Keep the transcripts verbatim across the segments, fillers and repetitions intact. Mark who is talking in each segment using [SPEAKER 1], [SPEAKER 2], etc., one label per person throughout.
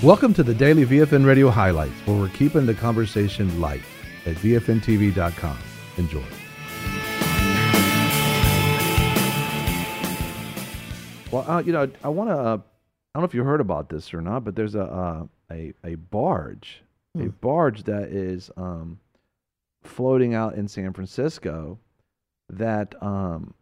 [SPEAKER 1] Welcome to the Daily V F N Radio Highlights, where we're keeping the conversation light at V F N T V dot com. Enjoy. Well, uh, you know, I want to, uh, I don't know if you heard about this or not, but there's a uh, a, a barge, hmm. a barge that is um, floating out in San Francisco that, um,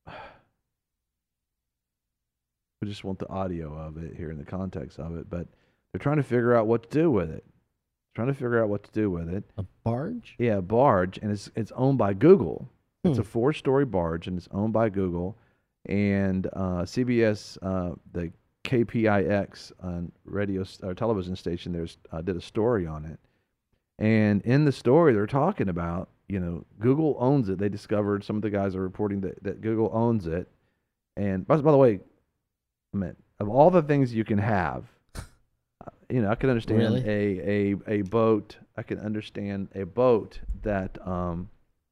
[SPEAKER 1] we just want the audio of it here in the context of it, but they're trying to figure out what to do with it. Trying to figure out what to do with it.
[SPEAKER 2] A barge?
[SPEAKER 1] Yeah, a barge, and it's it's owned by Google.
[SPEAKER 2] Hmm.
[SPEAKER 1] It's a four-story barge, and it's owned by Google. And uh, C B S, uh, the K P I X uh, radio or television station, there's uh, did a story on it. And in the story, they're talking about, you know, Google owns it. They discovered, some of the guys are reporting that, that Google owns it. And by, by the way, I mean, of all the things you can have, you know, I can understand
[SPEAKER 2] really?
[SPEAKER 1] a, a a boat. I can understand a boat that um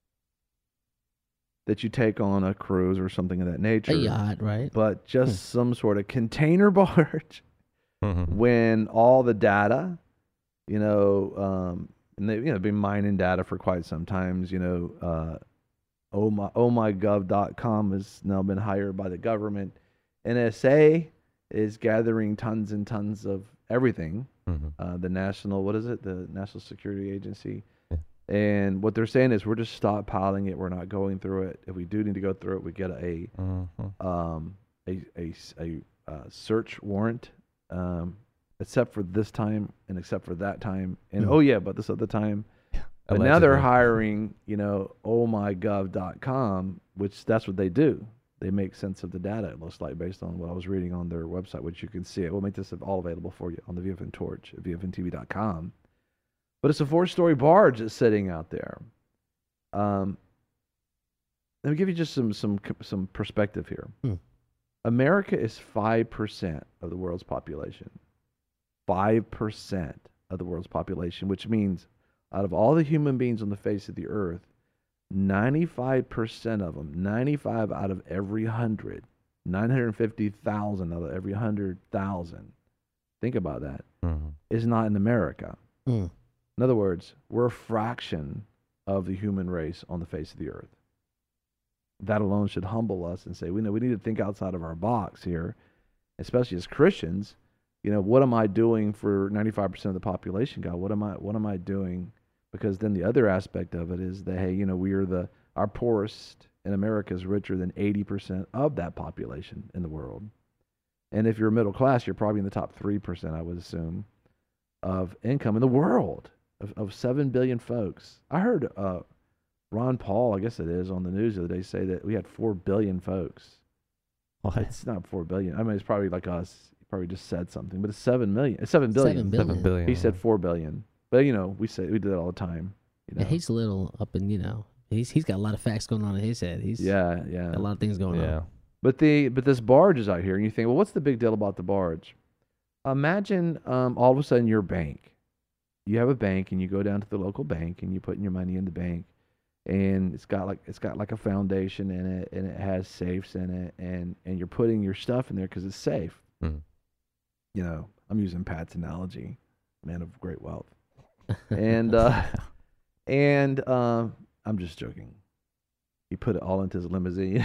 [SPEAKER 1] that you take on a cruise or something of that nature.
[SPEAKER 2] A yacht, right?
[SPEAKER 1] But just
[SPEAKER 2] hmm.
[SPEAKER 1] some sort of container barge
[SPEAKER 3] mm-hmm.
[SPEAKER 1] when all the data, you know, um, and they've you know been mining data for quite some times. You know, uh, oh my oh my gov dot com has now been hired by the government. N S A is gathering tons and tons of everything.
[SPEAKER 3] Mm-hmm.
[SPEAKER 1] Uh, the national, what is it? The National Security Agency.
[SPEAKER 3] Yeah.
[SPEAKER 1] And what they're saying is we're just stockpiling it. We're not going through it. If we do need to go through it, we get a
[SPEAKER 3] Mm-hmm.
[SPEAKER 1] um, a a, a uh, search warrant, um, except for this time and except for that time. And
[SPEAKER 2] Mm-hmm.
[SPEAKER 1] oh yeah, but this other time.
[SPEAKER 3] Yeah.
[SPEAKER 1] But now they're
[SPEAKER 3] Allegedly.
[SPEAKER 1] hiring, you know, oh my gov dot com, which that's what they do. They make sense of the data, it looks like, based on what I was reading on their website, which you can see it. We'll make this all available for you on the V F N Torch at V F N T V dot com. But it's a four-story barge that's sitting out there. Um, let me give you just some some some perspective here.
[SPEAKER 2] Hmm.
[SPEAKER 1] America is five percent of the world's population. five percent of the world's population, which means out of all the human beings on the face of the earth, ninety-five percent of them, ninety-five out of every hundred, nine hundred fifty thousand out of every one hundred thousand, think about that,
[SPEAKER 3] Mm-hmm.
[SPEAKER 1] is not in America.
[SPEAKER 2] Hmm.
[SPEAKER 1] In other words, we're a fraction of the human race on the face of the earth. That alone should humble us and say, we know we need to think outside of our box here, especially as Christians. You know, what am I doing for ninety-five percent of the population, God? What am I, what am I doing? Because then the other aspect of it is that, hey, you know, we are the, our poorest in America is richer than eighty percent of that population in the world. And if you're middle class, you're probably in the top three percent, I would assume, of income in the world, of, of seven billion folks. I heard uh, Ron Paul, I guess it is, on the news the other day say that we had four billion folks.
[SPEAKER 2] What?
[SPEAKER 1] It's not four billion. I mean, it's probably like us. He probably just said something, but it's seven million. It's seven billion.
[SPEAKER 2] Seven billion.
[SPEAKER 3] Seven billion.
[SPEAKER 1] He said four billion. But, you know, we say we do that all the time. You know?
[SPEAKER 2] Yeah, he's a little up in, you know, he's he's got a lot of facts going on in his head. He's
[SPEAKER 1] yeah, yeah.
[SPEAKER 2] got a lot of things going
[SPEAKER 3] Yeah.
[SPEAKER 2] on.
[SPEAKER 1] But the but this barge is out here, and you think, well, what's the big deal about the barge? Imagine um, all of a sudden your bank. You have a bank, and you go down to the local bank, and you put your money in the bank, and it's got like it's got like a foundation in it, and it has safes in it, and and you're putting your stuff in there because it's safe.
[SPEAKER 3] Mm-hmm.
[SPEAKER 1] You know, I'm using Pat's analogy, man of great wealth, and uh, and um, I'm just joking. He put it all into his limousine.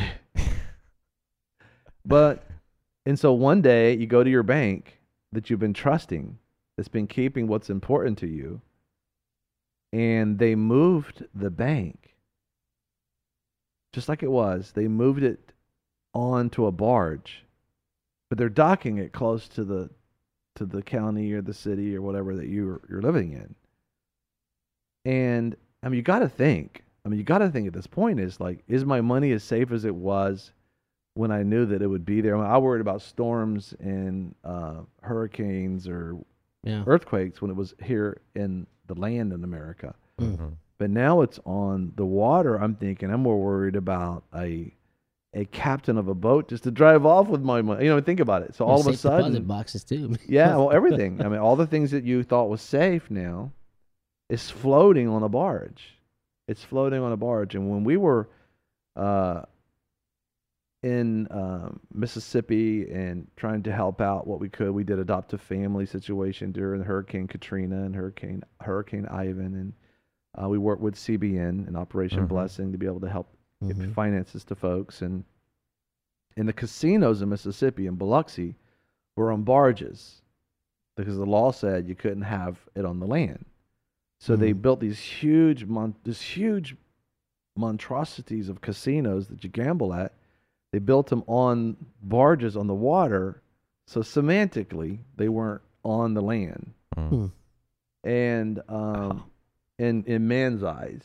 [SPEAKER 1] But, and so one day you go to your bank that you've been trusting, that's been keeping what's important to you, and they moved the bank, just like it was. They moved it onto a barge, but they're docking it close to the to the county or the city or whatever that you're you're living in. And I mean, you got to think. I mean, you got to think at this point is like, is my money as safe as it was when I knew that it would be there? I, mean, I worried about storms and uh, hurricanes or
[SPEAKER 2] Yeah.
[SPEAKER 1] earthquakes when it was here in the land in America.
[SPEAKER 3] Mm-hmm.
[SPEAKER 1] But now it's on the water. I'm thinking I'm more worried about a a captain of a boat just to drive off with my money. You know, think about it. So all of a
[SPEAKER 2] Safe deposit
[SPEAKER 1] sudden,
[SPEAKER 2] boxes too.
[SPEAKER 1] yeah, well, everything. I mean, all the things that you thought was safe now is floating on a barge. It's floating on a barge. And when we were uh, in um, Mississippi and trying to help out what we could. We did adopt a family situation during Hurricane Katrina and Hurricane Hurricane Ivan, and uh, we worked with C B N and Operation
[SPEAKER 3] Mm-hmm.
[SPEAKER 1] Blessing to be able to help give
[SPEAKER 2] Mhm.
[SPEAKER 1] finances to folks. And in the casinos in Mississippi and Biloxi were on barges because the law said you couldn't have it on the land. So they
[SPEAKER 2] Mhm.
[SPEAKER 1] built these huge, mon- this huge monstrosities of casinos that you gamble at. They built them on barges on the water, so semantically they weren't on the land.
[SPEAKER 3] Mm.
[SPEAKER 1] And um, in in man's eyes,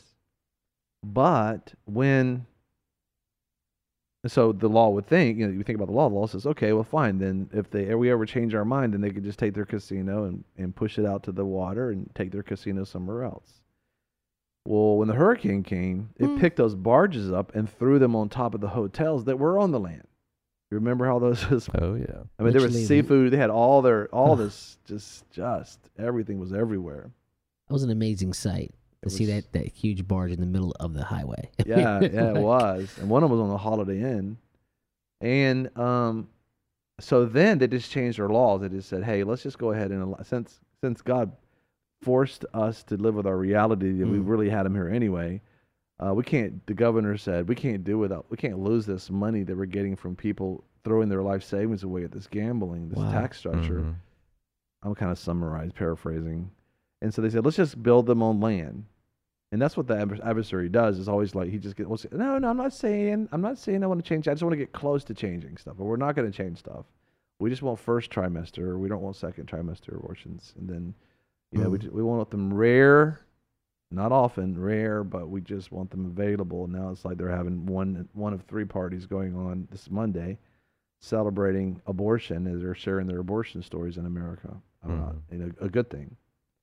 [SPEAKER 1] but when so the law would think, you know, you think about the law. The law says, okay, well, fine. Then if they we ever change our mind, then they could just take their casino and and push it out to the water and take their casino somewhere else. Well, when the hurricane came, it
[SPEAKER 2] Mm.
[SPEAKER 1] picked those barges up and threw them on top of the hotels that were on the land. You remember how those? Was,
[SPEAKER 3] Oh yeah.
[SPEAKER 1] I mean, there was
[SPEAKER 2] Literally,
[SPEAKER 1] seafood. They had all their all
[SPEAKER 2] Ugh.
[SPEAKER 1] this just just everything was everywhere.
[SPEAKER 2] That was an amazing sight to
[SPEAKER 1] It
[SPEAKER 2] see
[SPEAKER 1] was-
[SPEAKER 2] that, that huge barge in the middle of the highway.
[SPEAKER 1] Yeah, yeah, it
[SPEAKER 2] Like,
[SPEAKER 1] was. And one of them was on the Holiday Inn. And um, so then they just changed their laws. They just said, hey, let's just go ahead and allow, since since God forced us to live with our reality that we
[SPEAKER 2] Mm.
[SPEAKER 1] really had him here anyway. Uh, we can't. The governor said we can't do without. We can't lose this money that we're getting from people throwing their life savings away at this gambling, this
[SPEAKER 2] Wow.
[SPEAKER 1] tax structure.
[SPEAKER 3] Mhm.
[SPEAKER 1] I'm kind of summarized, paraphrasing. And so they said, let's just build them on land. And that's what the advers- adversary does. Is always like he just gets. Well, say, no, no, I'm not saying. I'm not saying I want to change. I just want to get close to changing stuff. But we're not going to change stuff. We just want first trimester. Or we don't want second trimester abortions. And then, you know, we
[SPEAKER 2] Mm.
[SPEAKER 1] ju- we want them rare, not often rare, but we just want them available. Now it's like they're having one one of three parties going on this Monday, celebrating abortion as they're sharing their abortion stories in America. Uh,
[SPEAKER 3] Mhm.
[SPEAKER 1] you know, a good thing.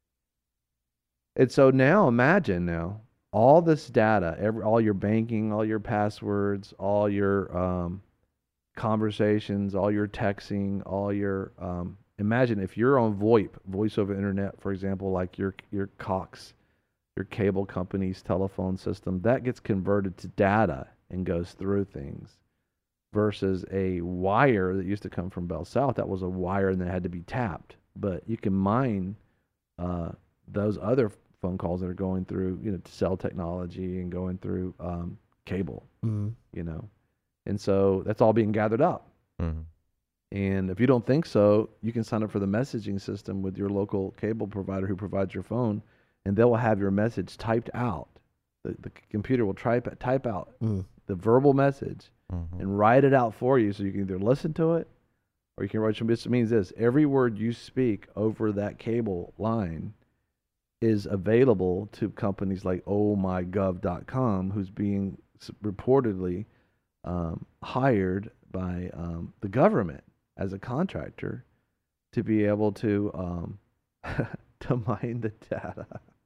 [SPEAKER 1] And so now imagine now all this data, every all your banking, all your passwords, all your um, conversations, all your texting, all your um, imagine if you're on VoIP, voice over internet, for example, like your your Cox, your cable company's telephone system, that gets converted to data and goes through things versus a wire that used to come from Bell South. That was a wire and that had to be tapped. But you can mine uh, those other phone calls that are going through, you know, cell technology and going through um, cable,
[SPEAKER 2] Mm.
[SPEAKER 1] you know. And so that's all being gathered up.
[SPEAKER 3] Mhm.
[SPEAKER 1] And if you don't think so, you can sign up for the messaging system with your local cable provider who provides your phone, and they will have your message typed out. The, the computer will type type out
[SPEAKER 2] Mm.
[SPEAKER 1] the verbal message
[SPEAKER 3] Mhm.
[SPEAKER 1] and write it out for you, so you can either listen to it or you can write. This means this: every word you speak over that cable line is available to companies like oh my gov dot com, who's being s- reportedly um, hired by um, the government as a contractor to be able to um, to mine the data.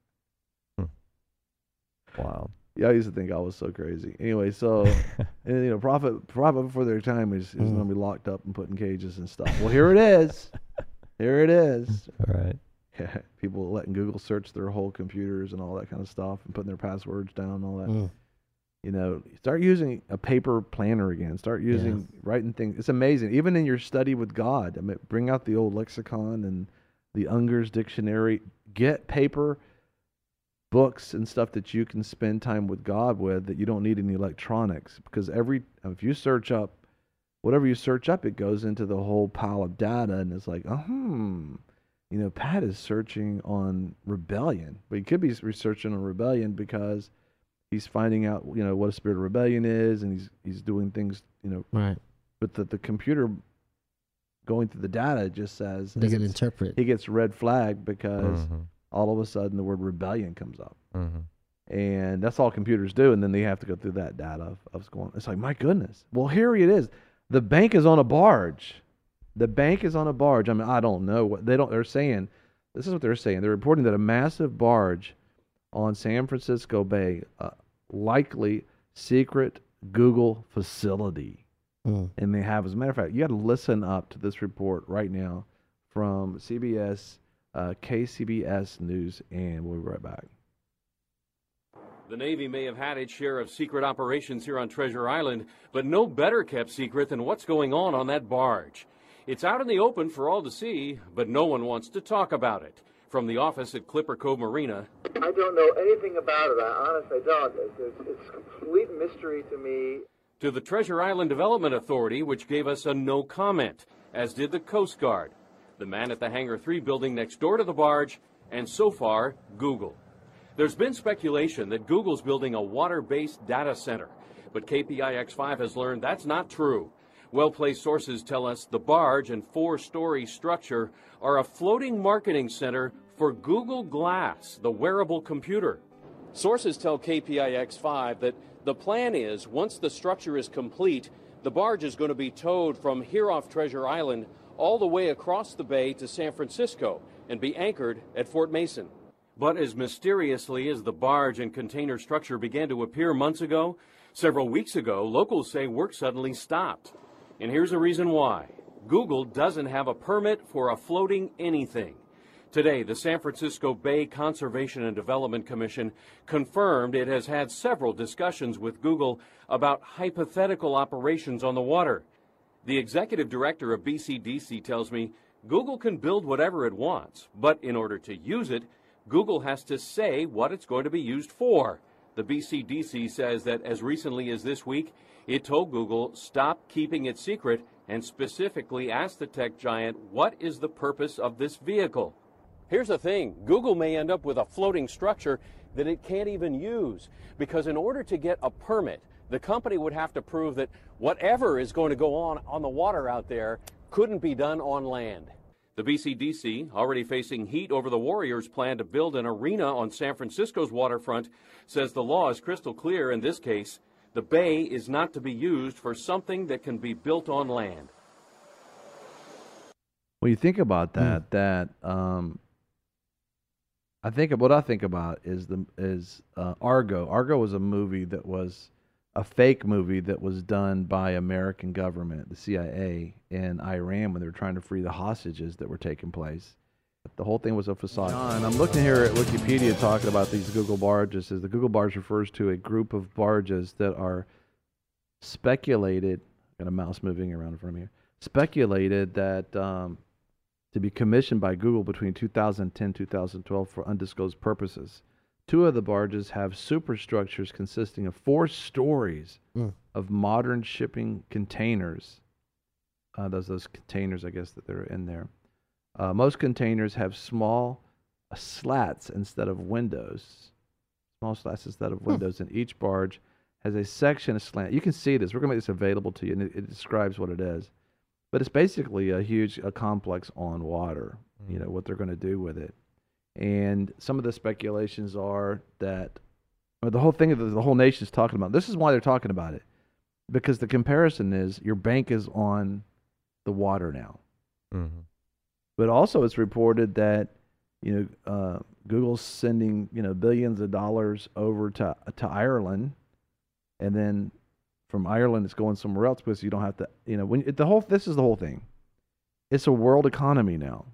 [SPEAKER 3] Wow.
[SPEAKER 1] Yeah, I used to think I was so crazy. Anyway, so and, you know, prophet prophet before their time is, is
[SPEAKER 2] Mm.
[SPEAKER 1] going to be locked up and put in cages and stuff. Well, here it is. Here it is.
[SPEAKER 3] All right.
[SPEAKER 1] People letting Google search their whole computers and all that kind of stuff and putting their passwords down and all that.
[SPEAKER 2] Mm.
[SPEAKER 1] You know, start using a paper planner again. Start using writing things. It's amazing. Even in your study with God, I mean, bring out the old lexicon and the Unger's dictionary. Get paper books and stuff that you can spend time with God with, that you don't need any electronics, because every if you search up whatever you search up, it goes into the whole pile of data, and it's like, oh, hmm, you know, Pat is searching on rebellion, but he could be researching on rebellion because he's finding out, you know, what a spirit of rebellion is, and he's he's doing things, you know,
[SPEAKER 2] Right.
[SPEAKER 1] but the the computer going through the data just says he
[SPEAKER 2] Doesn't
[SPEAKER 1] gets,
[SPEAKER 2] interpret.
[SPEAKER 1] he gets red flagged because
[SPEAKER 3] Mhm.
[SPEAKER 1] all of a sudden the word rebellion comes up.
[SPEAKER 3] Mhm.
[SPEAKER 1] And that's all computers do, and then they have to go through that data of, of what's going on. It's like, my goodness. Well, here it is. The bank is on a barge. The bank is on a barge. I mean, I don't know what they don't. They're saying, this is what they're saying. They're reporting that a massive barge on San Francisco Bay, uh, likely secret Google facility,
[SPEAKER 2] Mm.
[SPEAKER 1] and they have. As a matter of fact, you got to listen up to this report right now from C B S, uh, K C B S News, and we'll be right back.
[SPEAKER 3] The Navy may have had its share of secret operations here on Treasure Island, but no better kept secret than what's going on on that barge. It's out in the open for all to see, but no one wants to talk about it. From the office at Clipper Cove Marina,
[SPEAKER 4] I don't know anything about it. I honestly don't. It's, it's, it's complete mystery to me.
[SPEAKER 3] To the Treasure Island Development Authority, which gave us a no comment, as did the Coast Guard, the man at the Hangar three building next door to the barge, and so far, Google. There's been speculation that Google's building a water-based data center, but K P I X five has learned that's not true. Well-placed sources tell us the barge and four-story structure are a floating marketing center for Google Glass, the wearable computer. Sources tell K P I X five that the plan is, once the structure is complete, the barge is going to be towed from here off Treasure Island all the way across the bay to San Francisco and be anchored at Fort Mason. But as mysteriously as the barge and container structure began to appear months ago, several weeks ago, locals say work suddenly stopped. And here's the reason why. Google doesn't have a permit for a floating anything. Today, the San Francisco Bay Conservation and Development Commission confirmed it has had several discussions with Google about hypothetical operations on the water. The executive director of B C D C tells me Google can build whatever it wants, but in order to use it, Google has to say what it's going to be used for. The B C D C says that as recently as this week, it told Google stop keeping it secret and specifically asked the tech giant what is the purpose of this vehicle. Here's the thing, Google may end up with a floating structure that it can't even use, because in order to get a permit, the company would have to prove that whatever is going to go on on the water out there couldn't be done on land. The B C D C, already facing heat over the Warriors' plan to build an arena on San Francisco's waterfront, says the law is crystal clear in this case. The bay is not to be used for something that can be built on land.
[SPEAKER 1] When you think about that, mm. that um, I think what I think about is the is uh, Argo. Argo was a movie that was a fake movie that was done by American government, the C I A, in Iran when they were trying to free the hostages that were taking place. The whole thing was a facade. And I'm looking here at Wikipedia talking about these Google barges. As the Google barge refers to a group of barges that are speculated. Got a mouse moving around in front of me here. Speculated that um, to be commissioned by Google between two thousand ten and two thousand twelve for undisclosed purposes. Two of the barges have superstructures consisting of four stories mm. of modern shipping containers. Uh, those those containers, I guess, that they're in there. Uh, most containers have small uh, slats instead of windows. Small slats instead of windows, hmm. and each barge has a section of slant. You can see this. We're going to make this available to you, and it, it describes what it is. But it's basically a huge a complex on water, mm. you know, what they're going to do with it. And some of the speculations are that or the whole thing that the whole nation is talking about. This is why they're talking about it. Because the comparison is your bank is on the water now. Mm-hmm. But also it's reported that, you know, uh, Google's sending, you know, billions of dollars over to to Ireland, and then from Ireland it's going somewhere else because you don't have to, you know, when it, the whole this is the whole thing. It's a world economy now.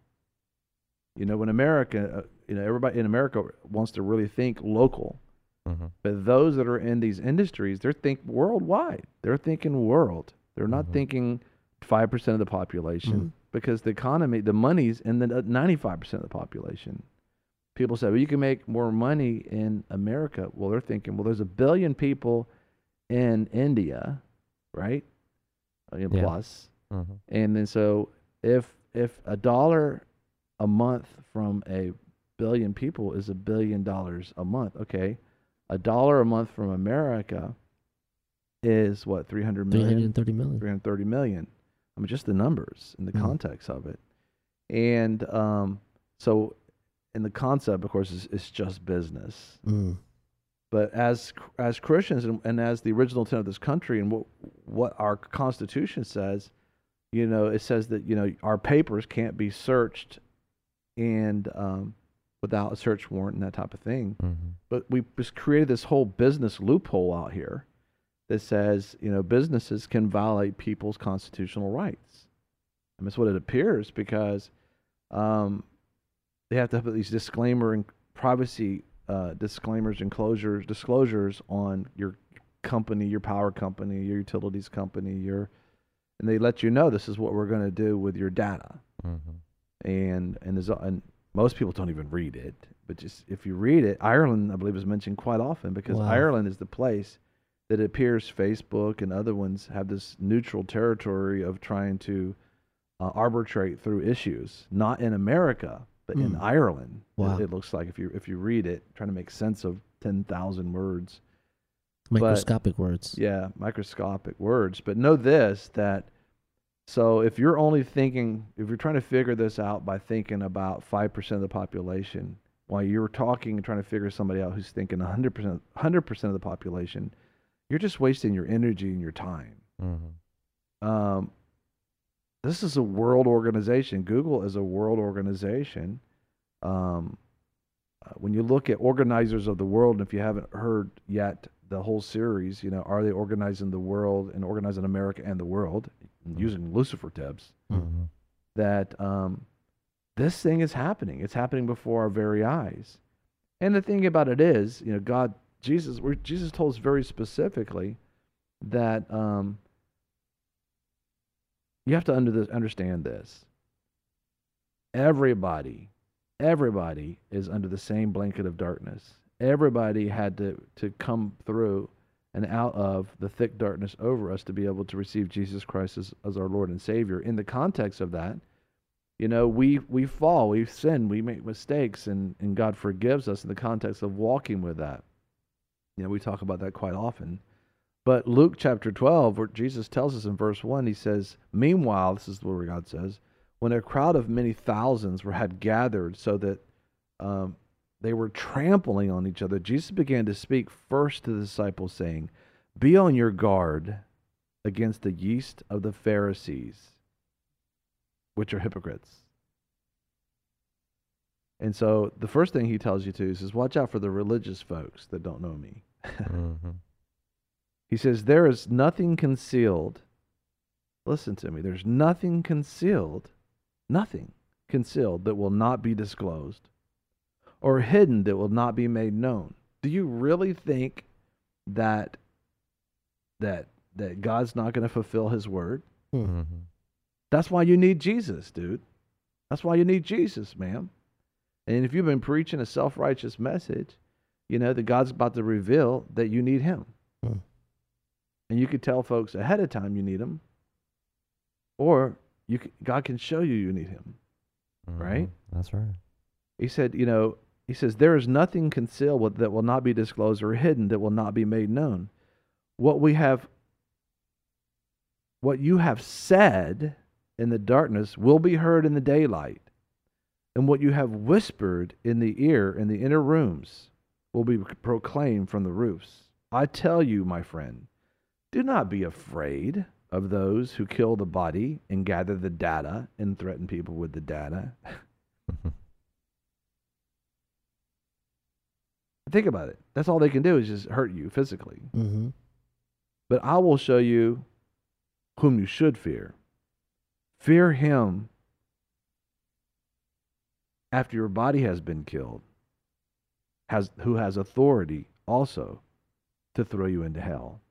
[SPEAKER 1] You know, when America, uh, you know, everybody in America wants to really think local, mm-hmm. but those that are in these industries, they're think worldwide. They're thinking world. They're not mm-hmm. thinking five percent of the population. Mm-hmm. Because the economy, the money's in the ninety-five percent of the population. People say, well, you can make more money in America. Well, they're thinking, well, there's a billion people in India, right? Yeah. Plus. Mm-hmm. And then so if if a dollar a month from a billion people is a billion dollars a month, okay, a dollar a month from America is what, three hundred million?
[SPEAKER 2] three hundred thirty million.
[SPEAKER 1] three hundred thirty million. I mean, just the numbers and the mm. context of it. And um, so, in the concept, of course, is it's just business. Mm. But as as Christians and, and as the original intent of this country and what what our Constitution says, you know, it says that, you know, our papers can't be searched and um, without a search warrant and that type of thing. Mm-hmm. But we just created this whole business loophole out here that says, you know, businesses can violate people's constitutional rights. And that's what it appears because um, they have to have these disclaimer and privacy uh, disclaimers and closures, disclosures on your company, your power company, your utilities company, your, and they let you know this is what we're going to do with your data. Mm-hmm. And and there's and most people don't even read it, but just if you read it, Ireland, I believe, is mentioned quite often because
[SPEAKER 2] Wow.
[SPEAKER 1] Ireland is the place that it appears Facebook and other ones have this neutral territory of trying to uh, arbitrate through issues, not in America, but mm. in Ireland.
[SPEAKER 2] Wow.
[SPEAKER 1] It, it looks like if you if you read it, trying to make sense of ten thousand words.
[SPEAKER 2] Microscopic
[SPEAKER 1] but,
[SPEAKER 2] words.
[SPEAKER 1] Yeah, microscopic words. But know this, that so if you're only thinking, if you're trying to figure this out by thinking about five percent of the population, while you're talking and trying to figure somebody out who's thinking one hundred percent, one hundred percent of the population, you're just wasting your energy and your time. Mm-hmm. Um, this is a world organization. Google is a world organization. Um, uh, when you look at organizers of the world, and if you haven't heard yet the whole series, you know, are they organizing the world and organizing America and the world mm-hmm. using Lucifer tips? Mm-hmm. That um, this thing is happening. It's happening before our very eyes. And the thing about it is, you know, God, Jesus, where Jesus told us very specifically that um, you have to under this, understand this. Everybody, everybody is under the same blanket of darkness. Everybody had to, to come through and out of the thick darkness over us to be able to receive Jesus Christ as, as our Lord and Savior. In the context of that, you know, we, we fall, we sin, we make mistakes, and, and God forgives us in the context of walking with that. You know, we talk about that quite often. But Luke chapter twelve, where Jesus tells us in verse one, he says, meanwhile, this is where God says, when a crowd of many thousands were had gathered so that um, they were trampling on each other, Jesus began to speak first to the disciples, saying, be on your guard against the yeast of the Pharisees, which are hypocrites. And so the first thing he tells you to is, watch out for the religious folks that don't know me. Mm-hmm. He says, there is nothing concealed. Listen to me. There's nothing concealed, nothing concealed that will not be disclosed, or hidden that will not be made known. Do you really think that that that God's not going to fulfill his word? Mm-hmm. That's why you need Jesus, dude. That's why you need Jesus, ma'am. And if you've been preaching a self-righteous message, you know that God's about to reveal that you need him. Hmm. And you could tell folks ahead of time you need him, or you can, God can show you you need him, mm-hmm. right?
[SPEAKER 5] That's right.
[SPEAKER 1] He said, you know, he says, there is nothing concealed that will not be disclosed, or hidden that will not be made known. What we have, what you have said in the darkness will be heard in the daylight. And what you have whispered in the ear in the inner rooms will be proclaimed from the roofs. I tell you, my friend, do not be afraid of those who kill the body and gather the data and threaten people with the data. Think about it. That's all they can do is just hurt you physically. Mm-hmm. But I will show you whom you should fear. Fear him after your body has been killed, has who has authority also to throw you into hell.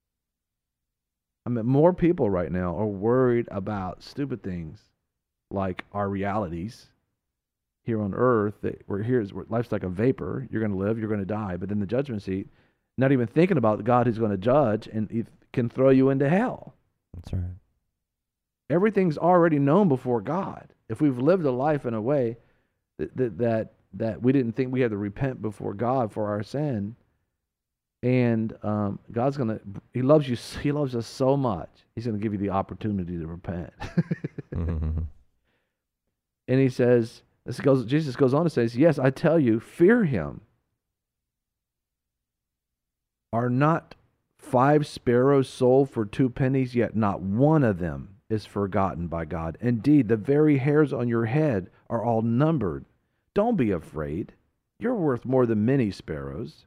[SPEAKER 1] I mean, more people right now are worried about stupid things like our realities here on earth, that we're here, life's like a vapor. You're going to live, you're going to die, but then the judgment seat, not even thinking about God who's going to judge, and he can throw you into hell.
[SPEAKER 5] That's right.
[SPEAKER 1] Everything's already known before God. If we've lived a life in a way that that that, that we didn't think we had to repent before God for our sin, and um, God's gonna, He loves you, He loves us so much, He's gonna give you the opportunity to repent. Mm-hmm. And He says, this goes. Jesus goes on to say, yes, I tell you, fear Him. Are not five sparrows sold for two pennies, yet not one of them is forgotten by God. Indeed, the very hairs on your head are all numbered. Don't be afraid. You're worth more than many sparrows.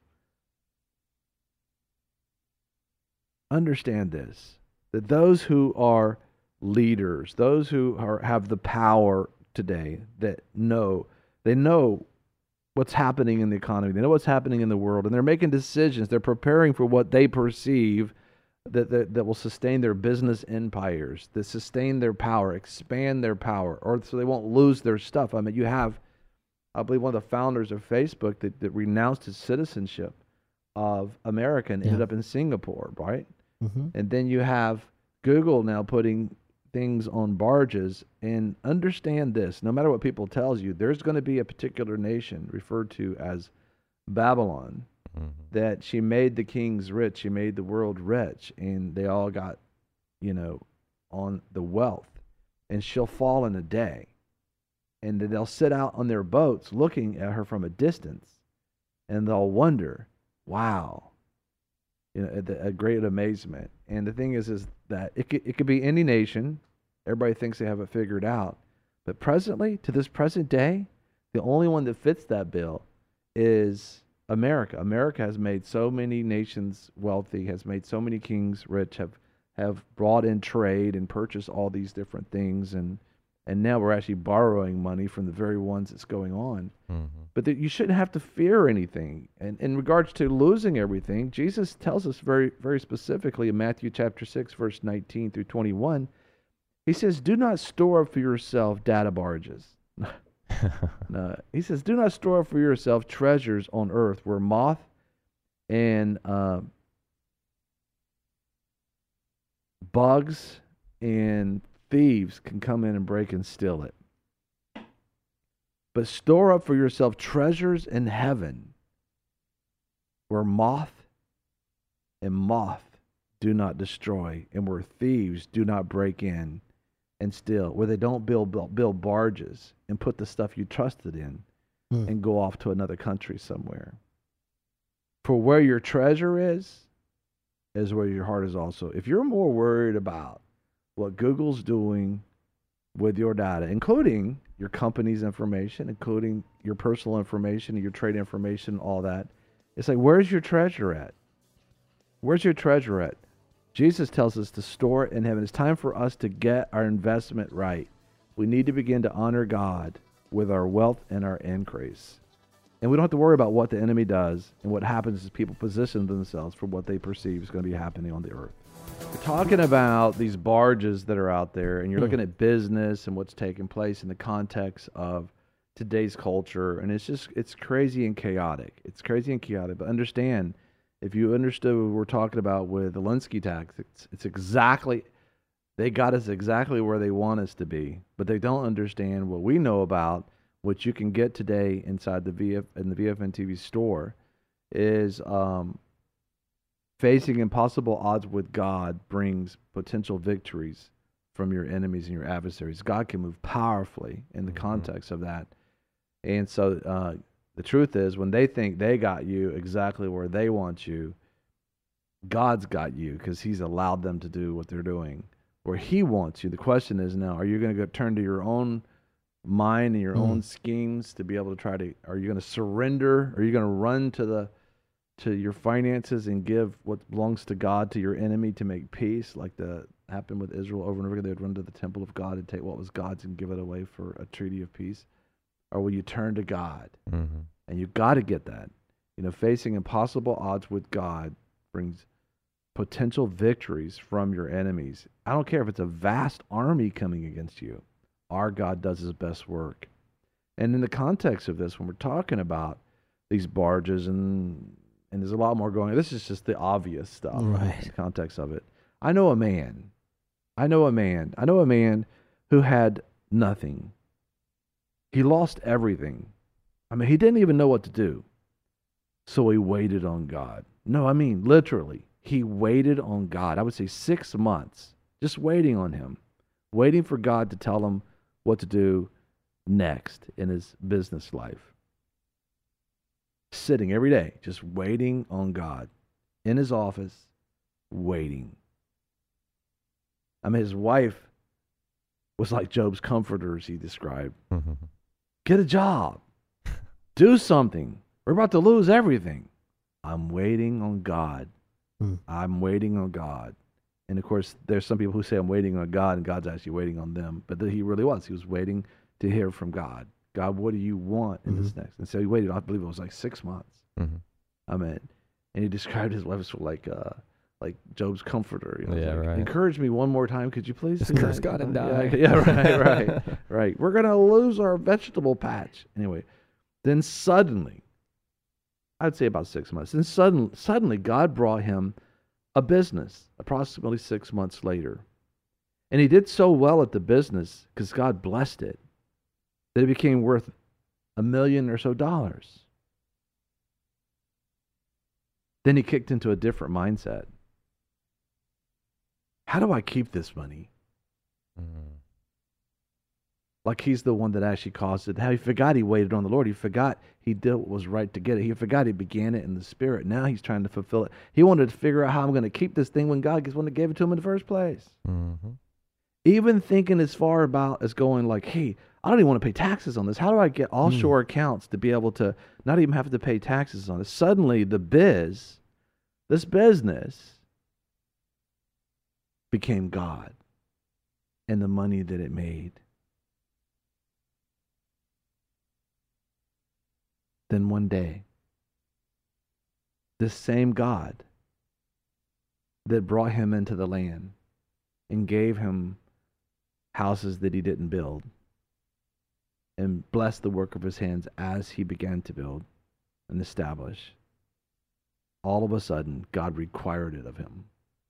[SPEAKER 1] Understand this, that those who are leaders, those who are, have the power today, that know, they know what's happening in the economy. They know what's happening in the world, and they're making decisions. They're preparing for what they perceive that, that, that will sustain their business empires, that sustain their power, expand their power, or so they won't lose their stuff. I mean, you have, I believe, one of the founders of Facebook that, that renounced his citizenship of America and ended
[SPEAKER 2] Yeah.
[SPEAKER 1] up in Singapore, right?
[SPEAKER 2] Mm-hmm.
[SPEAKER 1] And then you have Google now putting things on barges. And understand this, no matter what people tells you, there's going to be a particular nation referred to as Babylon
[SPEAKER 5] Mhm.
[SPEAKER 1] that she made the kings rich, she made the world rich, and they all got, you know, on the wealth. And she'll fall in a day. And then they'll sit out on their boats looking at her from a distance, and they'll wonder, wow, you know, a, a great amazement. And the thing is, is that it could, it could be any nation. Everybody thinks they have it figured out. But presently, to this present day, the only one that fits that bill is America. America has made so many nations wealthy, has made so many kings rich, have have brought in trade and purchased all these different things, and and now we're actually borrowing money from the very ones that's going on.
[SPEAKER 5] Mhm.
[SPEAKER 1] But that you shouldn't have to fear anything. And in regards to losing everything, Jesus tells us very, very specifically in Matthew chapter six, verse nineteen through twenty-one, he says, do not store up for yourself data barges. No, he says, do not store up for yourself treasures on earth where moth and uh, bugs and thieves can come in and break and steal it. But store up for yourself treasures in heaven where moth and moth do not destroy, and where thieves do not break in and steal, where they don't build, build, build barges and put the stuff you trusted in
[SPEAKER 2] Hmm.
[SPEAKER 1] and go off to another country somewhere. For where your treasure is, is where your heart is also. If you're more worried about what Google's doing with your data, including your company's information, including your personal information, your trade information, all that, it's like, where's your treasure at? Where's your treasure at? Jesus tells us to store it in heaven. It's time for us to get our investment right. We need to begin to honor God with our wealth and our increase. And we don't have to worry about what the enemy does and what happens as people position themselves for what they perceive is going to be happening on the earth. We're talking about these barges that are out there, and you're
[SPEAKER 2] Hmm.
[SPEAKER 1] looking at business and what's taking place in the context of today's culture, and it's just, it's crazy and chaotic. It's crazy and chaotic, but understand, if you understood what we're talking about with the Linsky tax, it's, it's exactly, they got us exactly where they want us to be, but they don't understand what we know about what you can get today inside the V F in the V F N T V store is um, facing impossible odds with God brings potential victories from your enemies and your adversaries. God can move powerfully in the
[SPEAKER 5] Mhm.
[SPEAKER 1] context of that. And so uh, the truth is, when they think they got you exactly where they want you, God's got you because he's allowed them to do what they're doing where he wants you. The question is now, are you going to go turn to your own mind and your
[SPEAKER 2] Mm.
[SPEAKER 1] own schemes to be able to try to, are you going to surrender? Are you going to run to the to your finances and give what belongs to God to your enemy to make peace, like the happened with Israel over and over again? They'd run to the temple of God and take what was God's and give it away for a treaty of peace. Or will you turn to God?
[SPEAKER 5] Mhm.
[SPEAKER 1] And you got to get that. You know, facing impossible odds with God brings potential victories from your enemies. I don't care if it's a vast army coming against you. Our God does his best work. And in the context of this, when we're talking about these barges and and there's a lot more going on, this is just the obvious stuff in
[SPEAKER 2] Right.
[SPEAKER 1] the context of it. I know a man. I know a man. I know a man who had nothing. He lost everything. I mean, he didn't even know what to do. So he waited on God. No, I mean, literally, he waited on God. I would say six months, just waiting on him, waiting for God to tell him what to do next in his business life. Sitting every day, just waiting on God in his office, waiting. I mean, his wife was like Job's comforters, he described.
[SPEAKER 5] Mhm.
[SPEAKER 1] Get a job. Do something. We're about to lose everything. I'm waiting on God.
[SPEAKER 2] Hmm.
[SPEAKER 1] I'm waiting on God. And of course, there's some people who say I'm waiting on God, and God's actually waiting on them. But he really was. He was waiting to hear from God. God, what do you want in this next? And so he waited, I believe it was like six months.
[SPEAKER 5] Mm-hmm.
[SPEAKER 1] I mean, and he described his life as like, uh, like Job's comforter. You know,
[SPEAKER 5] Yeah,
[SPEAKER 1] like,
[SPEAKER 5] right.
[SPEAKER 1] Encourage me one more time, could you please?
[SPEAKER 5] Just
[SPEAKER 1] do
[SPEAKER 5] curse
[SPEAKER 1] that?
[SPEAKER 5] God and
[SPEAKER 1] Yeah,
[SPEAKER 5] die.
[SPEAKER 1] Yeah, right, right, right. We're gonna lose our vegetable patch anyway. Then suddenly, I'd say about six months. Then suddenly, suddenly, God brought him a business. Approximately six months later, and he did so well at the business because God blessed it that it became worth a million or so dollars. Then he kicked into a different mindset. How do I keep this money?
[SPEAKER 5] Mm-hmm.
[SPEAKER 1] Like he's the one that actually caused it. How he forgot he waited on the Lord. He forgot he did what was right to get it. He forgot he began it in the Spirit. Now he's trying to fulfill it. He wanted to figure out how I'm going to keep this thing when God is one that gave it to him in the first place.
[SPEAKER 5] Mm-hmm.
[SPEAKER 1] Even thinking as far about as going like, hey, I don't even want to pay taxes on this. How do I get offshore mm. accounts to be able to not even have to pay taxes on this? Suddenly the biz, this business, became God and the money that it made. Then one day, this same God that brought him into the land and gave him houses that he didn't build and blessed the work of his hands as he began to build and establish, all of a sudden, God required it of him.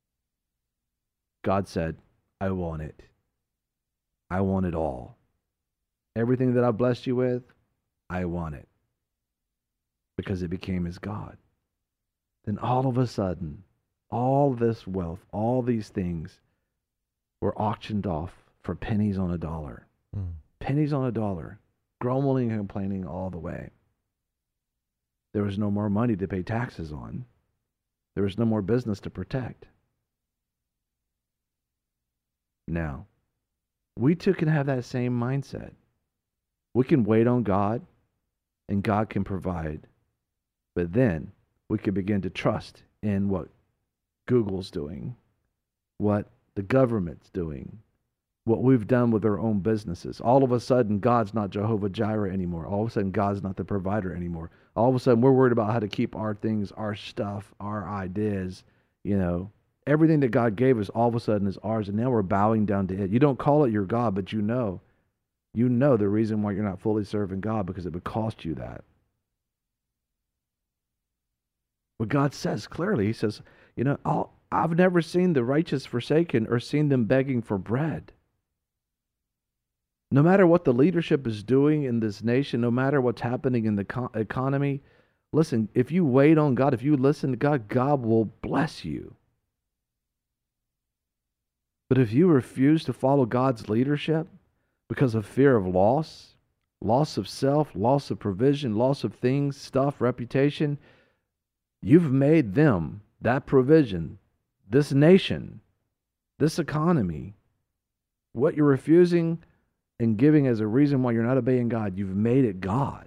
[SPEAKER 1] God said, I want it. I want it all. Everything that I blessed you with, I want it. Because it became his God. Then all of a sudden, all this wealth, all these things were auctioned off for pennies on a dollar. Mm. Pennies on a dollar. Grumbling and complaining all the way. There was no more money to pay taxes on. There was no more business to protect. Now, we too can have that same mindset. We can wait on God, and God can provide. But then we can begin to trust in what Google's doing, what the government's doing, what we've done with our own businesses. All of a sudden, God's not Jehovah Jireh anymore. All of a sudden, God's not the provider anymore. All of a sudden, we're worried about how to keep our things, our stuff, our ideas, you know. Everything that God gave us all of a sudden is ours, and now we're bowing down to it. You don't call it your God, but you know. You know the reason why you're not fully serving God, because it would cost you that. But God says clearly, he says, you know, I'll, I've never seen the righteous forsaken or seen them begging for bread. No matter what the leadership is doing in this nation, no matter what's happening in the co- economy, listen, if you wait on God, if you listen to God, God will bless you. But if you refuse to follow God's leadership because of fear of loss, loss of self, loss of provision, loss of things, stuff, reputation, you've made them, that provision, this nation, this economy, what you're refusing and giving as a reason why you're not obeying God, you've made it God.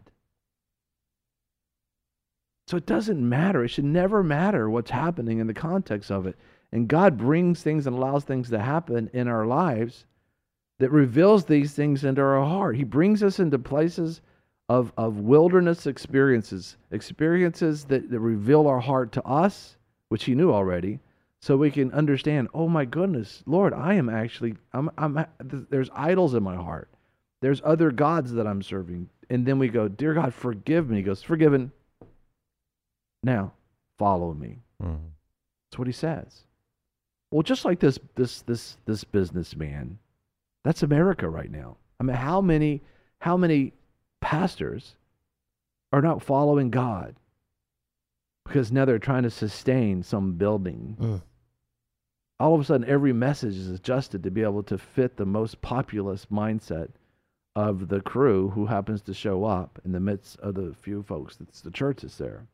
[SPEAKER 1] So it doesn't matter. It should never matter what's happening in the context of it. And God brings things and allows things to happen in our lives that reveals these things into our heart. He brings us into places of, of wilderness experiences, experiences that, that reveal our heart to us, which he knew already, so we can understand, oh my goodness, Lord, I am actually, I'm, I'm, there's idols in my heart. There's other gods that I'm serving. And then we go, dear God, forgive me. He goes, forgiven. Now, follow me. Mm-hmm. That's what he says. Well, just like this, this, this, this businessman, that's America right now. I mean, how many, how many pastors are not following God because now they're trying to sustain some building? Mm. All of a sudden, every message is adjusted to be able to fit the most populist mindset of the crew who happens to show up in the midst of the few folks that's the church is there.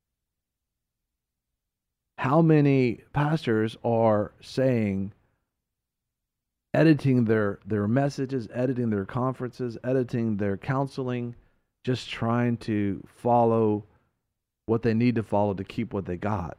[SPEAKER 1] How many pastors are saying, editing their, their messages, editing their conferences, editing their counseling, just trying to follow what they need to follow to keep what they got?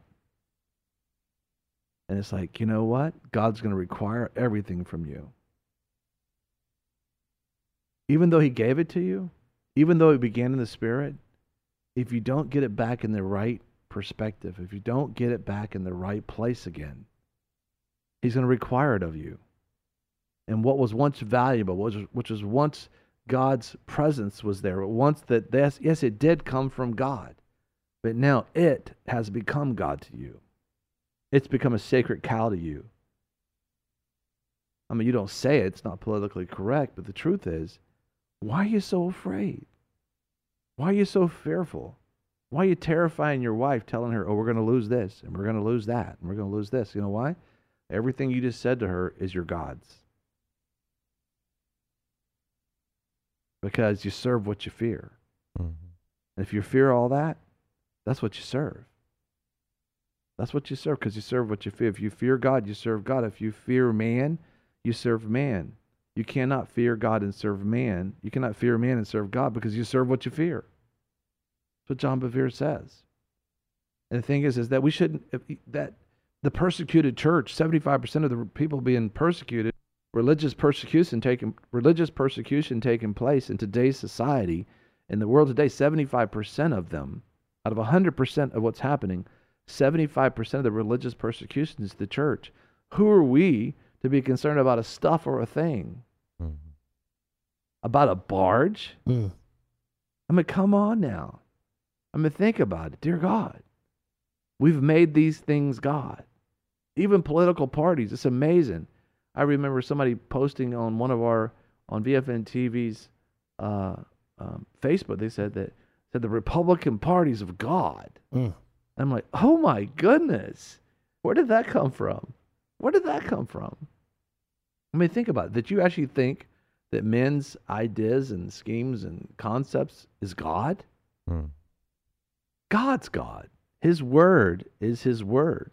[SPEAKER 1] And it's like, you know what? God's going to require everything from you. Even though he gave it to you, even though it began in the spirit, if you don't get it back in the right perspective, if you don't get it back in the right place again, he's going to require it of you. And what was once valuable, which was, which was once God's presence was there, once that, yes, yes, it did come from God, but now it has become God to you. It's become a sacred cow to you. I mean, you don't say it, it's not politically correct, but the truth is, why are you so afraid? Why are you so fearful? Why are you terrifying your wife, telling her, oh, we're going to lose this, and we're going to lose that, and we're going to lose this? You know why? Everything you just said to her is your God's. Because you serve what you fear. Mm-hmm. And if you fear all that, that's what you serve. That's what you serve, because you serve what you fear. If you fear God, you serve God. If you fear man, you serve man. You cannot fear God and serve man. You cannot fear man and serve God, because you serve what you fear. That's what John Bevere says. And the thing is, is that we shouldn't, that the persecuted church, seventy-five percent of the people being persecuted, religious persecution taking, religious persecution taking place in today's society, in the world today, seventy-five percent of them, out of one hundred percent of what's happening, seventy-five percent of the religious persecution is the church. Who are we to be concerned about a stuff or a thing? Mm-hmm. About a barge? Mm. I mean, come on now. I mean, think about it. Dear God, we've made these things God. Even political parties, it's amazing. I remember somebody posting on one of our, on V F N T V's uh, um, Facebook, they said that, said the Republican Party's of God. Mm. I'm like, oh my goodness, where did that come from? Where did that come from? I mean, think about it. Did you actually think that men's ideas and schemes and concepts is God? Hmm. God's God. His word is his word.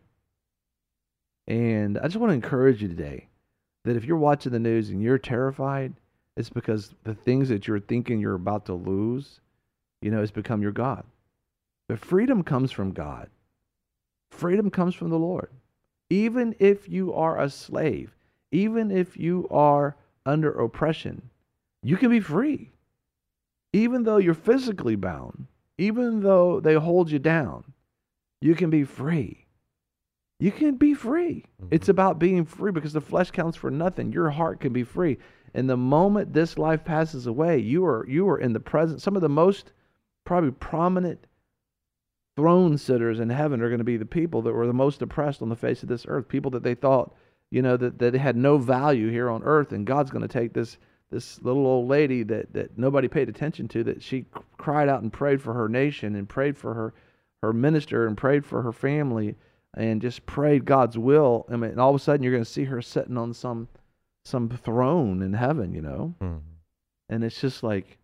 [SPEAKER 1] And I just want to encourage you today that if you're watching the news and you're terrified, it's because the things that you're thinking you're about to lose, you know, it's become your God. But freedom comes from God. Freedom comes from the Lord. Even if you are a slave, even if you are under oppression, you can be free. Even though you're physically bound, even though they hold you down, you can be free. You can be free. Mm-hmm. It's about being free, because the flesh counts for nothing. Your heart can be free. And the moment this life passes away, you are you are in the presence. Some of the most probably prominent throne sitters in heaven are going to be the people that were the most oppressed on the face of this earth, people that they thought, you know, that, that they had no value here on earth, and God's going to take this this little old lady that, that nobody paid attention to, that she cried out and prayed for her nation and prayed for her, her minister and prayed for her family and just prayed God's will. I mean, and all of a sudden you're going to see her sitting on some some throne in heaven, you know? Mm-hmm. And it's just like,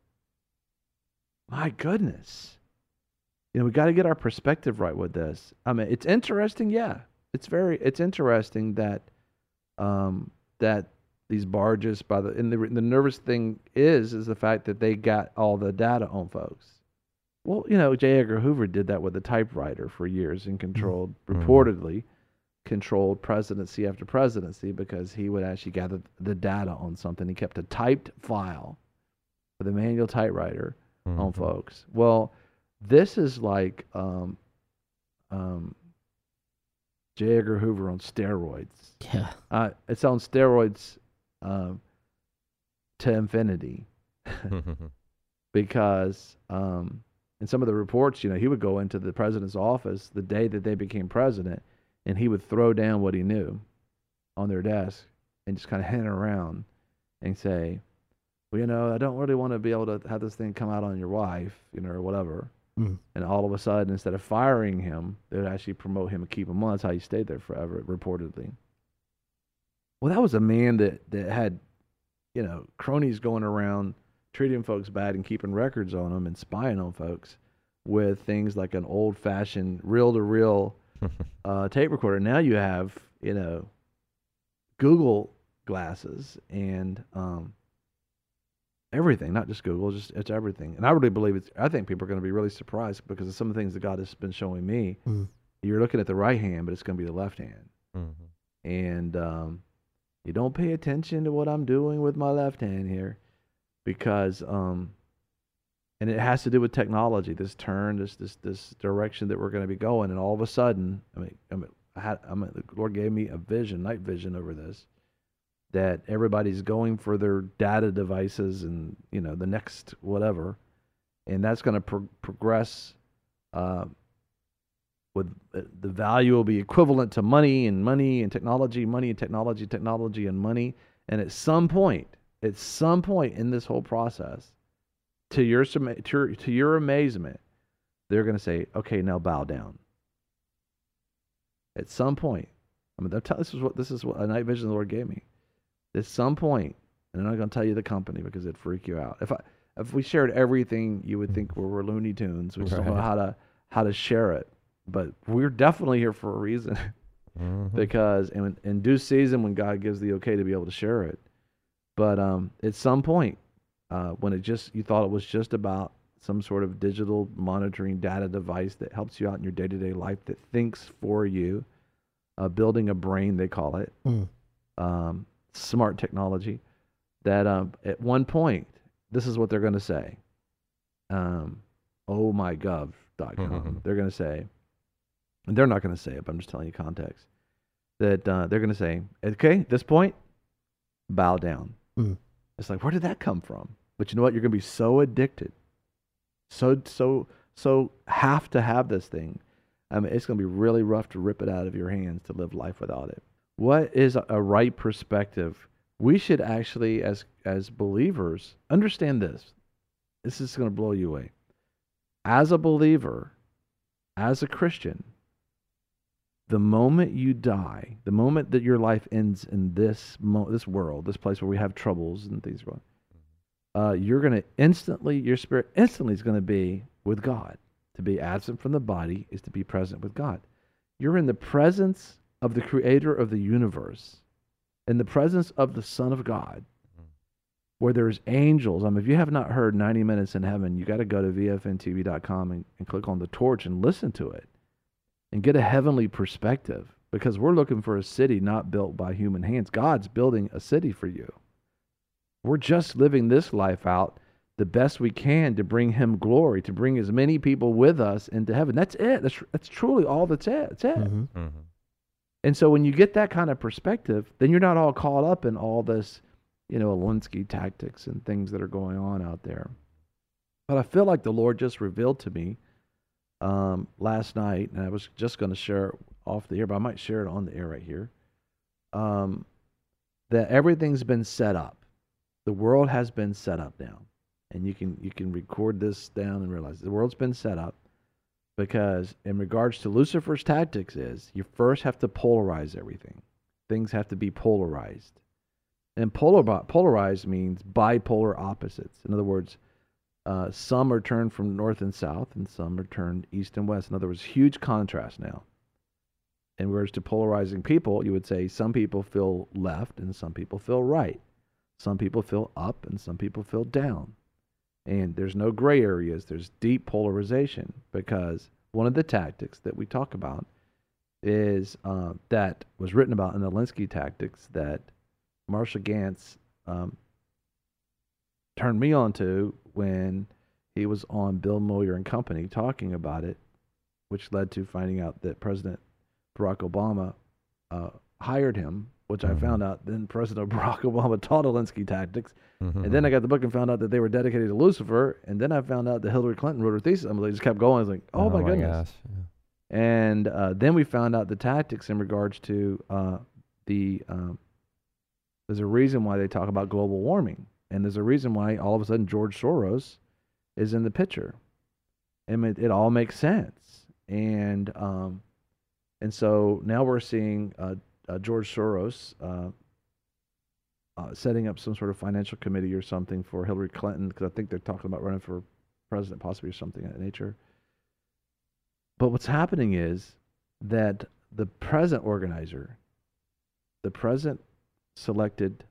[SPEAKER 1] my goodness. You know, we got to get our perspective right with this. I mean, it's interesting, yeah. It's very, it's interesting that, um, that these barges by the, and the the nervous thing is, is the fact that they got all the data on folks. Well, you know, J. Edgar Hoover did that with a typewriter for years and controlled, mm-hmm. reportedly, controlled presidency after presidency, because he would actually gather the data on something. He kept a typed file with a manual typewriter mm-hmm. on folks. Well, this is like um, um, J. Edgar Hoover on steroids.
[SPEAKER 2] Yeah.
[SPEAKER 1] Uh, it's on steroids um, to infinity. Because um, in some of the reports, you know, he would go into the president's office the day that they became president, and he would throw down what he knew on their desk and just kind of hand it around and say, well, you know, I don't really want to be able to have this thing come out on your wife, you know, or whatever. Mm. And all of a sudden, instead of firing him, they would actually promote him and keep him on. That's how he stayed there forever, reportedly. Well, that was a man that, that had, you know, cronies going around treating folks bad and keeping records on them and spying on folks with things like an old-fashioned reel-to-reel uh, tape recorder. Now you have, you know, Google glasses and um, everything, not just Google, just it's everything. And I really believe it's, I think people are going to be really surprised because of some of the things that God has been showing me. Mm-hmm. You're looking at the right hand, but it's going to be the left hand. Mm-hmm. And um, you don't pay attention to what I'm doing with my left hand here, because um, And it has to do with technology, this turn, this this this direction that we're going to be going. And all of a sudden, I mean, I mean, I had, I mean, the Lord gave me a vision, night vision over this, that everybody's going for their data devices and, you know, the next whatever, and that's going to pro- progress. Uh, with uh, the value will be equivalent to money and money and technology, money and technology, technology and money. And at some point, at some point in this whole process, to your to your, to your amazement, they're going to say, "Okay, now bow down." At some point, I mean, tell, this is what this is what a night vision the Lord gave me. At some point, and I'm not going to tell you the company because it'd freak you out. If I if we shared everything, you would think we were Looney Tunes. We just don't know how to how to share it. But we're definitely here for a reason, mm-hmm. because in, in due season, when God gives the okay to be able to share it. But um, at some point, uh, when it just you thought it was just about some sort of digital monitoring data device that helps you out in your day-to-day life, that thinks for you, uh, building a brain, they call it, mm. um, smart technology, that um, at one point, this is what they're going to say. Um, oh my gov dot com. Mm-hmm. They're going to say, and they're not going to say it, but I'm just telling you context, that uh, they're going to say, okay, at this point, bow down. Mm. It's like, where did that come from? But you know what? You're going to be so addicted, so, so, so have to have this thing. I mean, it's going to be really rough to rip it out of your hands to live life without it. What is a right perspective? We should actually, as as believers, understand this. This is going to blow you away. As a believer, as a Christian, the moment you die, the moment that your life ends in this mo- this world, this place where we have troubles and things going, uh, you're going to instantly, your spirit instantly is going to be with God. To be absent from the body is to be present with God. You're in the presence of the Creator of the universe, in the presence of the Son of God, where there's angels. I mean, if you have not heard ninety minutes in Heaven, you got to go to V F N T V dot com and, and click on the torch and listen to it and get a heavenly perspective, because we're looking for a city not built by human hands. God's building a city for you. We're just living this life out the best we can to bring Him glory, to bring as many people with us into heaven. That's it. That's, that's truly all that's it. That's it. Mm-hmm. Mm-hmm. And so when you get that kind of perspective, then you're not all caught up in all this, you know, Alinsky tactics and things that are going on out there. But I feel like the Lord just revealed to me um, last night, and I was just going to share it off the air, but I might share it on the air right here, um, that everything's been set up. The world has been set up now. And you can you can record this down and realize the world's been set up, because in regards to Lucifer's tactics is you first have to polarize everything. Things have to be polarized. And polar, polarized means bipolar opposites. In other words, uh, some are turned from north and south, and some are turned east and west. In other words, huge contrast now. In regards to polarizing people, you would say some people feel left and some people feel right. Some people feel up and some people feel down. And there's no gray areas. There's deep polarization, because one of the tactics that we talk about is uh, that was written about in the Alinsky tactics that Marshall Gantz um, turned me on to when he was on Bill Moyer and Company talking about it, which led to finding out that President Barack Obama uh, hired him, which mm-hmm. I found out then President Barack Obama taught Alinsky tactics. Mm-hmm. And then I got the book and found out that they were dedicated to Lucifer. And then I found out that Hillary Clinton wrote her thesis. I mean, they just kept going. I was like, oh, oh my, my goodness. Yeah. And uh, then we found out the tactics in regards to uh, the, um, there's a reason why they talk about global warming. And there's a reason why all of a sudden George Soros is in the picture. And it, it all makes sense. And um, and so now we're seeing uh, uh, George Soros uh, Uh, setting up some sort of financial committee or something for Hillary Clinton, because I think they're talking about running for president possibly or something of that nature. But what's happening is that the present organizer, the present selected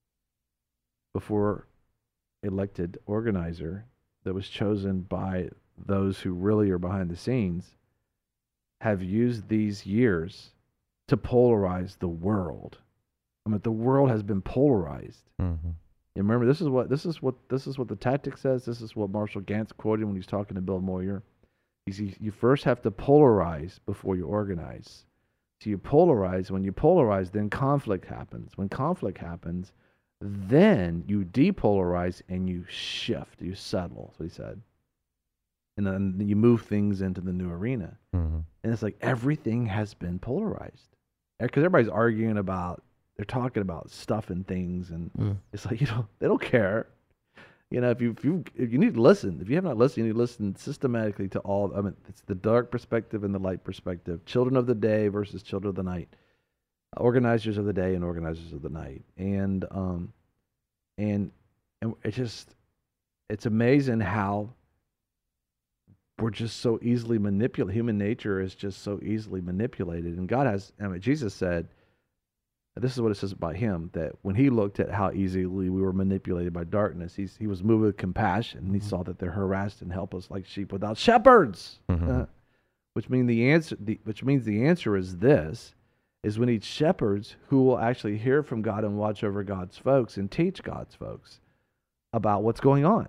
[SPEAKER 1] before elected organizer that was chosen by those who really are behind the scenes, have used these years to polarize the world. I mean, the world has been polarized. Mm-hmm. And remember, this is what this is what this is what the tactic says. This is what Marshall Gantz quoted when he's talking to Bill Moyer. He's, you first have to polarize before you organize. So you polarize. When you polarize, then conflict happens. When conflict happens, then you depolarize and you shift, you settle. That's what he said. And then you move things into the new arena.
[SPEAKER 5] Mm-hmm.
[SPEAKER 1] And it's like everything has been polarized. Because everybody's arguing about, they're talking about stuff and things, and
[SPEAKER 2] Mm.
[SPEAKER 1] it's like, you know, they don't care. You know, if you if you if you need to listen, if you have not listened, you need to listen systematically to all. I mean, it's the dark perspective and the light perspective. Children of the day versus children of the night. Organizers of the day and organizers of the night. And um, and and it's just, it's amazing how we're just so easily manipulated. Human nature is just so easily manipulated. And God has, I mean, Jesus said, this is what it says about him, that when he looked at how easily we were manipulated by darkness, he's, he was moved with compassion, and he saw that they're harassed and helpless like sheep without shepherds.
[SPEAKER 5] Mm-hmm.
[SPEAKER 1] Uh, which mean the answer, the, which means the answer is this, is we need shepherds who will actually hear from God and watch over God's folks and teach God's folks about what's going on.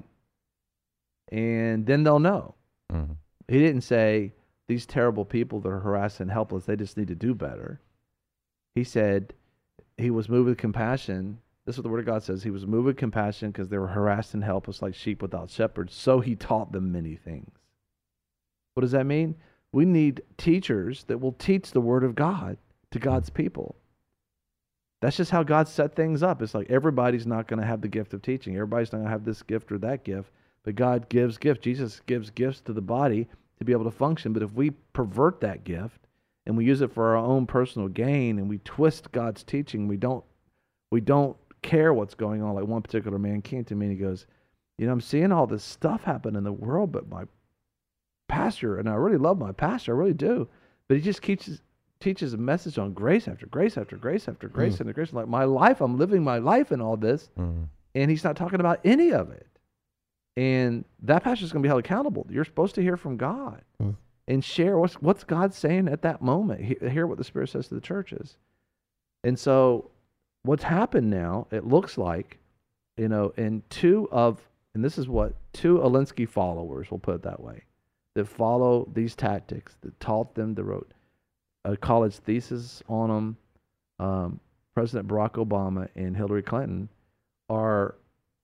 [SPEAKER 1] And then they'll know.
[SPEAKER 5] Mm-hmm.
[SPEAKER 1] He didn't say these terrible people that are harassed and helpless, they just need to do better. He said he was moved with compassion. This is what the Word of God says. He was moved with compassion because they were harassed and helpless like sheep without shepherds. So he taught them many things. What does that mean? We need teachers that will teach the Word of God to God's people. That's just how God set things up. It's like everybody's not going to have the gift of teaching. Everybody's not going to have this gift or that gift. But God gives gifts. Jesus gives gifts to the body to be able to function. But if we pervert that gift and we use it for our own personal gain and we twist God's teaching, we don't we don't care what's going on. Like one particular man came to me and he goes, you know, I'm seeing all this stuff happen in the world, but my pastor, and I really love my pastor, I really do, but he just teaches teaches a message on grace after grace after grace after grace
[SPEAKER 2] Mm.
[SPEAKER 1] after grace. Like my life, I'm living my life in all this,
[SPEAKER 5] Mm-hmm.
[SPEAKER 1] and he's not talking about any of it. And that pastor's going to be held accountable. You're supposed to hear from God
[SPEAKER 2] Mm.
[SPEAKER 1] and share what's what's God saying at that moment. He, hear what the Spirit says to the churches. And so what's happened now, it looks like, you know, and two of, and this is what, two Alinsky followers, we'll put it that way, that follow these tactics, that taught them, that wrote a college thesis on them, um, President Barack Obama and Hillary Clinton, are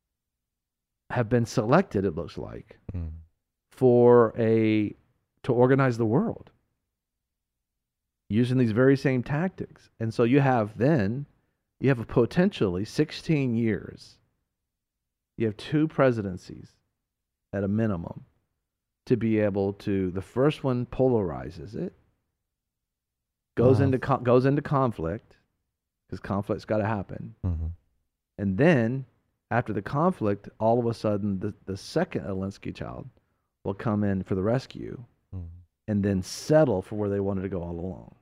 [SPEAKER 1] have been selected, it looks like,
[SPEAKER 5] Mm-hmm.
[SPEAKER 1] for a to organize the world using these very same tactics. And so you have then you have a potentially sixteen years. You have two presidencies at a minimum to be able to, the first one polarizes it, goes
[SPEAKER 2] Wow.
[SPEAKER 1] into con- goes into conflict, because conflict's got to happen.
[SPEAKER 5] Mm-hmm.
[SPEAKER 1] And then after the conflict, all of a sudden the, the second Alinsky child will come in for the rescue
[SPEAKER 5] Mm-hmm.
[SPEAKER 1] and then settle for where they wanted to go all along.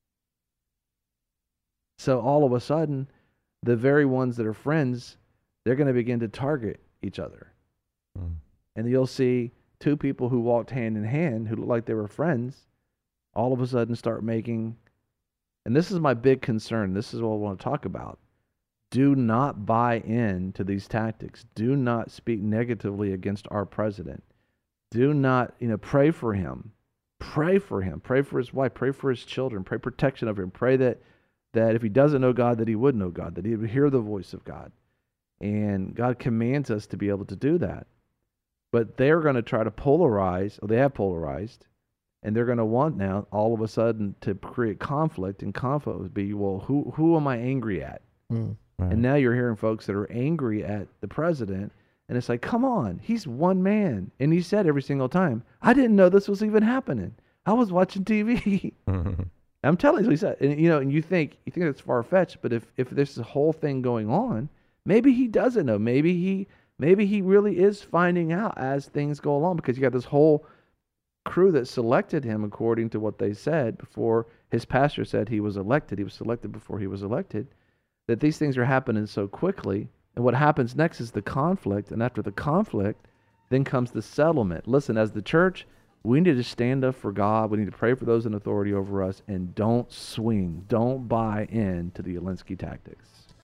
[SPEAKER 1] So all of a sudden, the very ones that are friends, they're going to begin to target each other.
[SPEAKER 5] Mm-hmm.
[SPEAKER 1] And you'll see two people who walked hand in hand, who looked like they were friends, all of a sudden start making, and this is my big concern, this is what I want to talk about. Do not buy in to these tactics. Do not speak negatively against our president. Do not, you know, pray for him. Pray for him. Pray for his wife. Pray for his children. Pray protection of him. Pray that, that if he doesn't know God, that he would know God, that he would hear the voice of God. And God commands us to be able to do that. But they're going to try to polarize, or they have polarized, and they're going to want now, all of a sudden, to create conflict, and conflict would be, well, who, who am I angry at?
[SPEAKER 2] Mm.
[SPEAKER 5] Right.
[SPEAKER 1] And now you're hearing folks that are angry at the president, and it's like, come on, he's one man. And he said every single time, I didn't know this was even happening. I was watching T V.
[SPEAKER 5] Mm-hmm.
[SPEAKER 1] I'm telling you, he said, and you know, and you think you think that's far fetched, but if if there's a whole thing going on, maybe he doesn't know. Maybe he maybe he really is finding out as things go along, because you got this whole crew that selected him according to what they said before his pastor said he was elected. He was selected before he was elected. That these things are happening so quickly, and what happens next is the conflict, and after the conflict, then comes the settlement. Listen, as the church, we need to stand up for God. We need to pray for those in authority over us, and don't swing, don't buy in to the Alinsky tactics.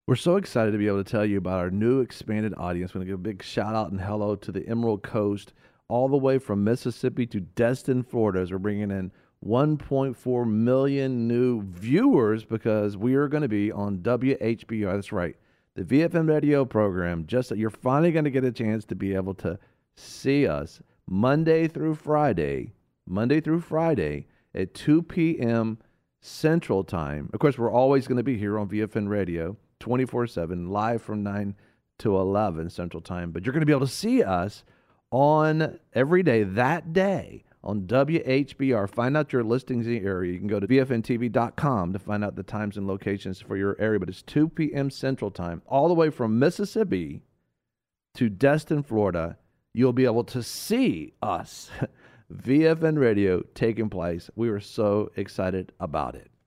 [SPEAKER 1] We're so excited to be able to tell you about our new expanded audience. We're going to give a big shout out and hello to the Emerald Coast, all the way from Mississippi to Destin, Florida, as we're bringing in one point four million new viewers because we are going to be on W H B R. That's right, the V F M radio program. Just that you're finally going to get a chance to be able to see us Monday through Friday, Monday through Friday at two p.m. Central Time. Of course, we're always going to be here on V F N Radio twenty-four seven, live from nine to eleven Central Time. But you're going to be able to see us on every day that day on W H B R. Find out your listings in the area. You can go to V F N T V dot com to find out the times and locations for your area. But it's two p.m. Central Time, all the way from Mississippi to Destin, Florida. You'll be able to see us. V F N Radio taking place. We were so excited about it.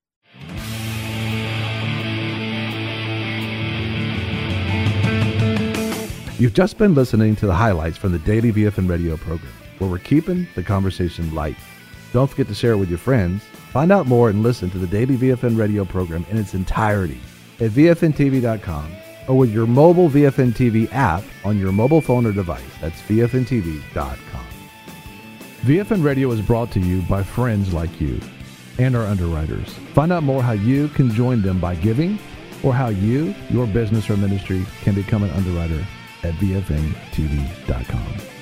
[SPEAKER 1] You've just been listening to the highlights from the daily V F N Radio program, where we're keeping the conversation light. Don't forget to share it with your friends. Find out more and listen to the daily V F N Radio program in its entirety at V F N T V dot com or with your mobile V F N T V app on your mobile phone or device. That's V F N T V dot com. V F N Radio is brought to you by friends like you and our underwriters. Find out more how you can join them by giving or how you, your business or ministry, can become an underwriter at V F N T V dot com.